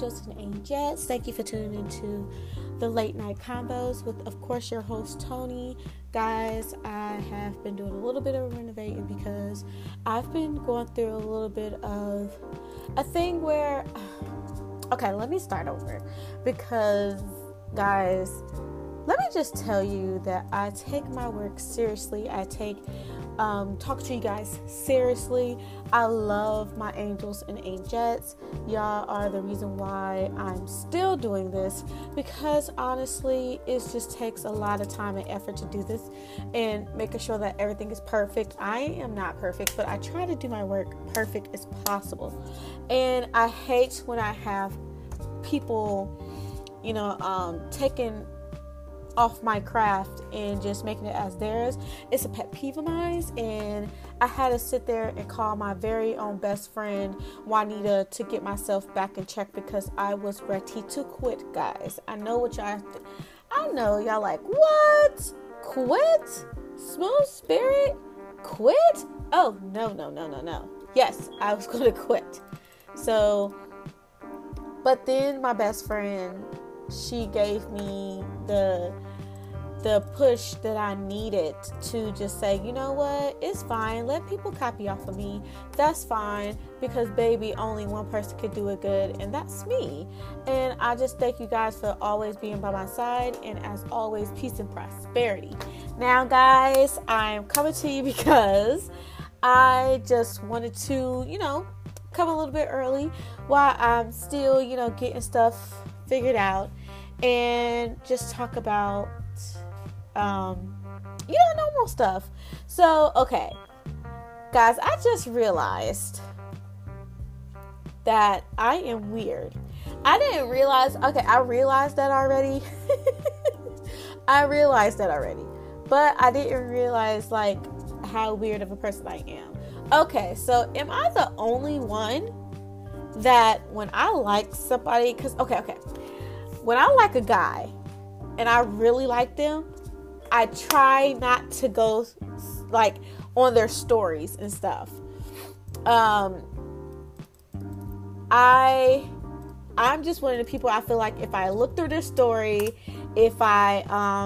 Angels and Angels. Thank you for tuning into the Late Night Combos with, of course, your host, Tony. Guys, I have been doing a little bit of renovating because I've been going through a little bit of a thing where... Okay, let me start over. Because, guys, let me just tell you that I take my work seriously. I take talk to you guys seriously. I love my angels and angels. Y'all are the reason why I'm still doing this, because honestly it just takes a lot of time and effort to do this and making sure that everything is perfect. I am not perfect, but I try to do my work perfect as possible. And I hate when I have people taking off my craft and just making it as theirs. It's a pet peeve of mine, and I had to sit there and call my very own best friend Juanita to get myself back in check because I was ready to quit, guys. I know what y'all I know y'all like, what? Quit? Smooth Spirit? Quit? Oh, no. Yes, I was going to quit. So, but then my best friend, she gave me the push that I needed to just say, you know what, it's fine. Let people copy off of me. That's fine, because baby, only one person could do it good, and that's me. And I just thank you guys for always being by my side, and as always, peace and prosperity. Now, guys, I'm coming to you because I just wanted to, come a little bit early while I'm still, getting stuff figured out, and just talk about normal stuff. So, okay, guys, I just realized that I am weird. I didn't realize, I realized that already. But I didn't realize, how weird of a person I am. Okay, so am I the only one that when I like somebody, because, when I like a guy and I really like them, I try not to go on their stories and stuff. I'm just one of the people, I feel like if I look through their story, if I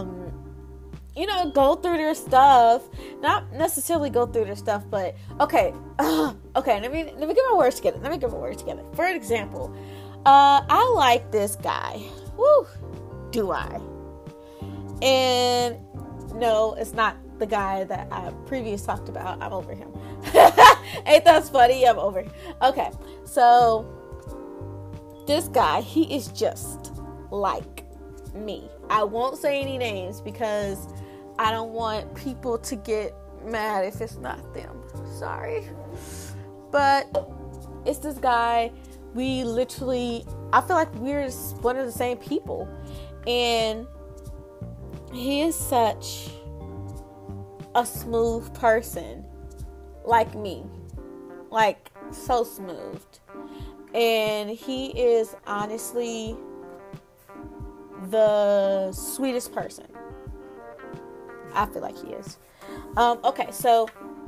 go through their stuff, not necessarily go through their stuff, but let me get my words together. For example, I like this guy. Woo, do I? And no, it's not the guy that I previously talked about. I'm over him. Ain't that funny? I'm over him. Okay, so this guy, he is just like me. I won't say any names because I don't want people to get mad if it's not them. Sorry. But it's this guy. We literally, I feel like we're one of the same people. And he is such a smooth person, like me. So smooth. And he is honestly the sweetest person. I feel like he is. So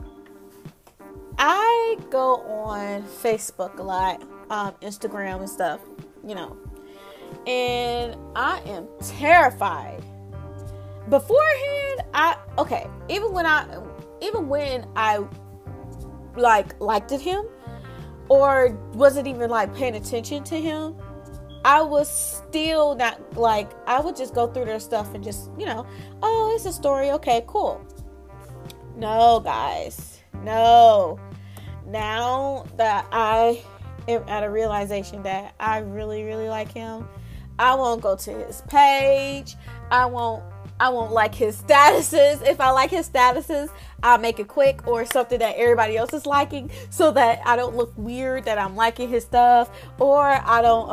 I go on Facebook a lot, Instagram and stuff, and I am terrified. Beforehand, even when I liked him or wasn't even paying attention to him, I was still not I would just go through their stuff and just, oh, it's a story. Okay, cool. No, guys, no. Now that I am at a realization that I really, really like him, I won't go to his page. I won't like his statuses. If I like his statuses, I'll make it quick or something that everybody else is liking so that I don't look weird that I'm liking his stuff, or I don't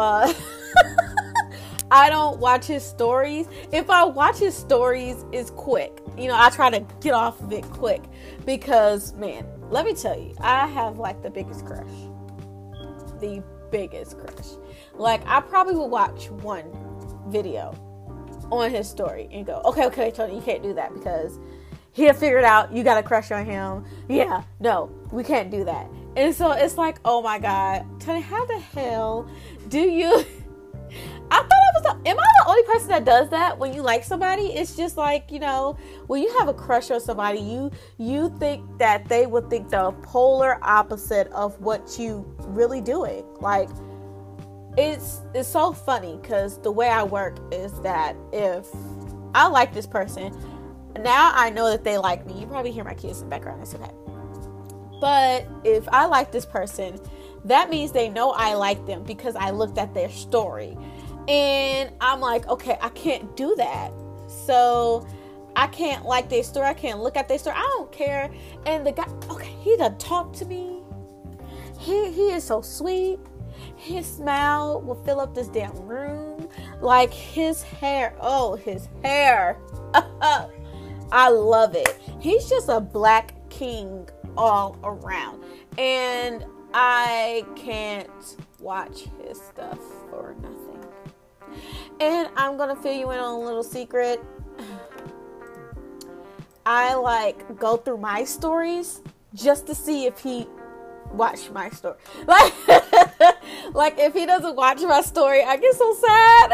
I don't watch his stories. If I watch his stories, it's quick. I try to get off of it quick because, man, let me tell you, I have the biggest crush. The biggest crush. I probably will watch one video on his story and go, okay, Tony, you can't do that because he'll figure it out. You got a crush on him. Yeah, no, we can't do that. And so it's oh my God, Tony, how the hell do you I thought I was am I the only person that does that when you like somebody? It's just like, when you have a crush on somebody, you think that they would think the polar opposite of what you really doing. Like, it's so funny because the way I work is that if I like this person, now I know that they like me. You probably hear my kids in the background. It's okay. But if I like this person, that means they know I like them because I looked at their story. And I'm like, okay, I can't do that. So I can't like their story. I can't look at their story. I don't care. And the guy, okay, he done talked to me. He is so sweet. His smile will fill up this damn room. Like his hair. Oh, his hair. I love it. He's just a black king all around. And I can't watch his stuff for nothing. And I'm going to fill you in on a little secret. I go through my stories just to see if he watched my story. Like if he doesn't watch my story, I get so sad.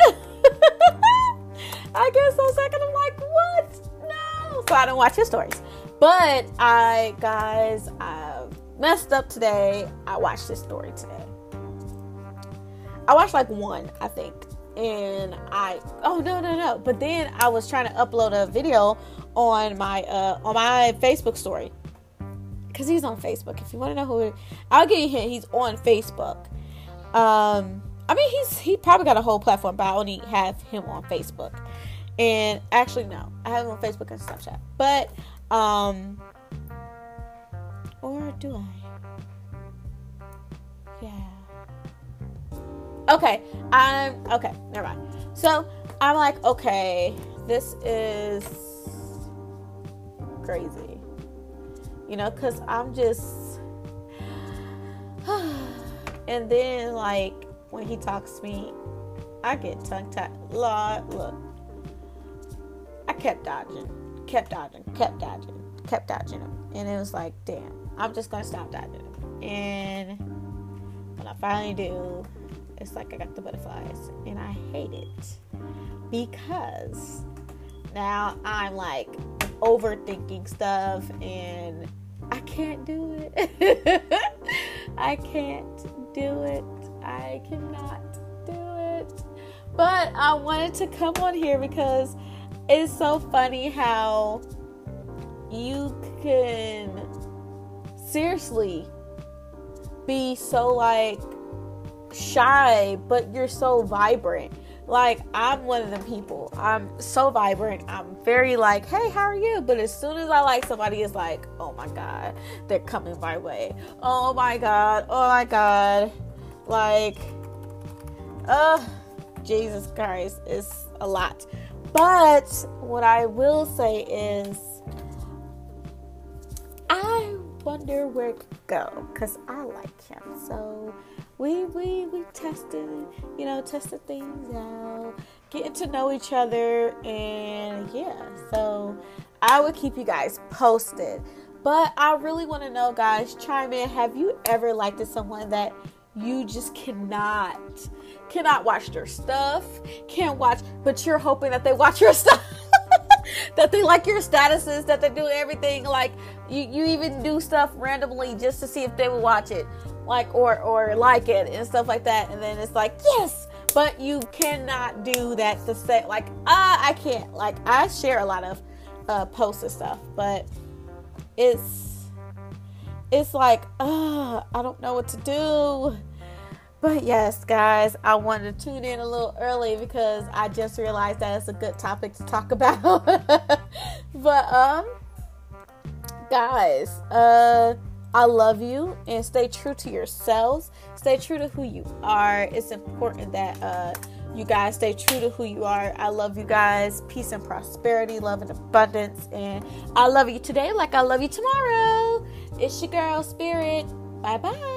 I get so sad because I'm like, what? No. So I don't watch his stories. But I messed up today. I watched this story today. I watched one, I think. And no. But then I was trying to upload a video on my Facebook story. Because he's on Facebook. If you want to know who, I'll give you a hint. He's on Facebook. He probably got a whole platform, but I only have him on Facebook. And actually, no. I have him on Facebook and Snapchat. But, or do I? Yeah. Okay, never mind. So, I'm like, okay, this is crazy. Because I'm just... And then, when he talks to me, I get tongue-tied. Lord, look. I kept dodging him. And it was like, damn, I'm just going to stop dodging him. And when I finally do... It's like I got the butterflies, and I hate it because now I'm overthinking stuff, and I can't do it. I can't do it. I cannot do it. But I wanted to come on here because it's so funny how you can seriously be so shy, but you're so vibrant. I'm one of them people. I'm so vibrant. I'm very hey, how are you? But as soon as I like somebody, it's oh my God, they're coming my way. Oh my God. Jesus Christ, it's a lot. But what I will say is, I wonder where it could go because I like him. So we tested things out, getting to know each other, and yeah, so I would keep you guys posted. But I really want to know, guys, chime in. Have you ever liked someone that you just cannot watch their stuff, can't watch, but you're hoping that they watch your stuff? That they like your statuses, that they do everything, you even do stuff randomly just to see if they will watch it, or like it and stuff like that, and then it's yes, but you cannot do that to say I can't. I share a lot of posts and stuff, but it's I don't know what to do. But yes, guys, I wanted to tune in a little early because I just realized that it's a good topic to talk about. But guys, I love you, and stay true to yourselves. Stay true to who you are. It's important that you guys stay true to who you are. I love you guys. Peace and prosperity, love and abundance. And I love you today like I love you tomorrow. It's your girl, Spirit. Bye-bye.